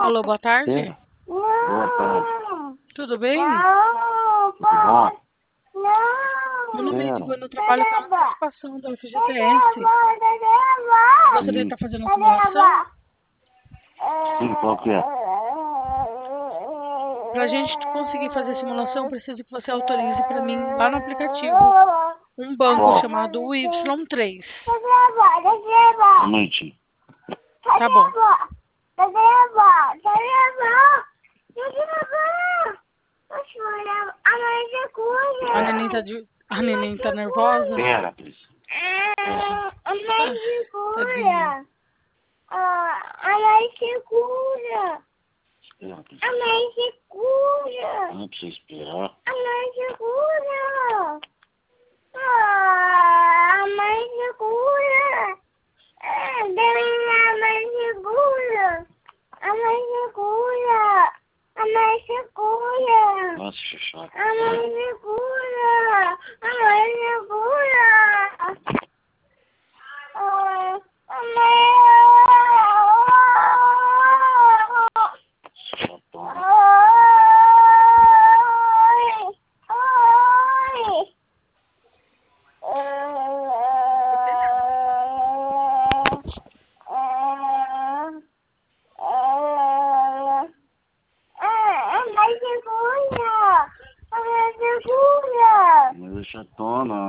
Alô, boa tarde. É. Boa tarde. Tudo bem? Tudo bom? Meu nome é Quero. Edgar, eu trabalho com a participação do FGTS. Gostaria de estar fazendo uma simulação. Sim, qual que é? Para a gente conseguir fazer a simulação, preciso que você autorize para mim lá no aplicativo um banco Qual? chamado Y3. Um momentinho. Tá bom. A neném tá nervosa? Pera, Cris. Tadinha. Espera, Cris. Não precisa esperar. Nossa, chato. Chatona. Mas é chatona.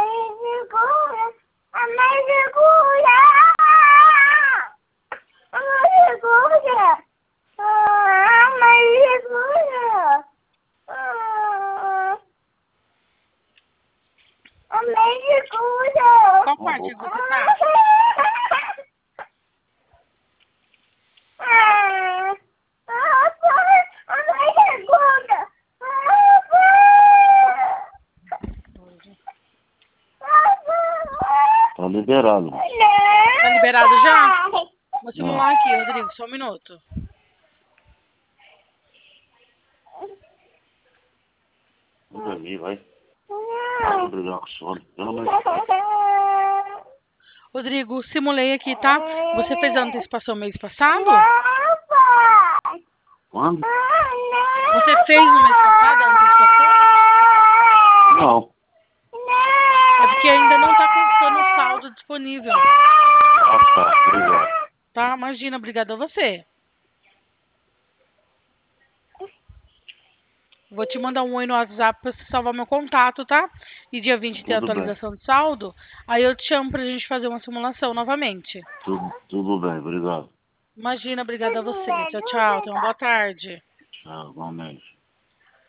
Qual parte que você tá? Tá liberado. Tá liberado já? Vou simular aqui, Rodrigo, só um minuto. Vamos dormir, vai. Vamos brigar com sono. Pelo amor de Deus. Rodrigo, simulei aqui, tá? Você fez a antecipação mês passado? Quando? Você fez no mês passado a antecipação? Não. É porque ainda não tá constando o saldo disponível. Ah, tá. Obrigado. Tá? Imagina, obrigada a você. Vou te mandar um oi no WhatsApp pra você salvar meu contato, tá? E dia 20 tem a Tudo bem. atualização de saldo. Aí eu te chamo pra gente fazer uma simulação novamente. Tudo bem, obrigado. Imagina, obrigada a você. Tchau, tchau. Tenha uma boa tarde. Tchau, igualmente.